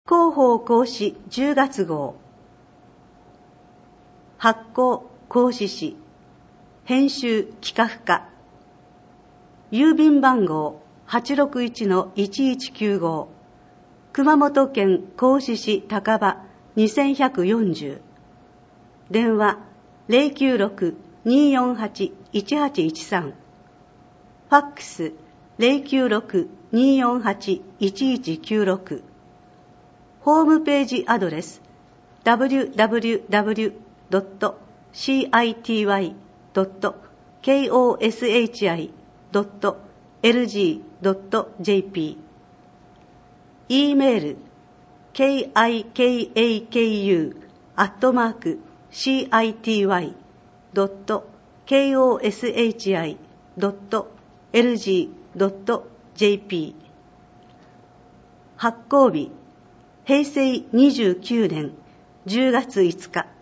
広報講師10月号。発行講師士、編集企画課。郵便番号 861-1195、熊本県合志市高場2140。電話 096-248-1813。ファックス 096-248-1196。ホームページアドレス www.city.koshi.lg.jp。 E メール kikaku@city.koshi.lg.jp。 発行日平成29年10月5日。